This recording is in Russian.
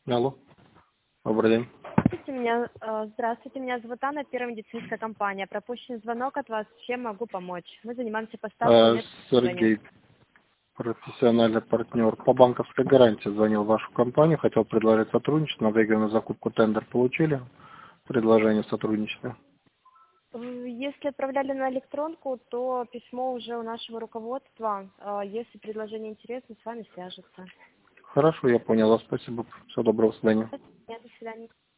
Алло, добрый день. Здравствуйте, меня зовут Анна, первая медицинская компания. Пропущен звонок от вас, чем могу помочь? Мы занимаемся поставкой медобслуживания. Сергей, профессиональный партнер по банковской гарантии, звонил в вашу компанию, хотел предложить сотрудничество, на выигранную закупку тендер получили, предложение сотрудничества. Если отправляли на электронку, то письмо уже у нашего руководства. Если предложение интересно, с вами свяжется. Хорошо, я понял вас, спасибо, всего доброго, до свидания. До свидания.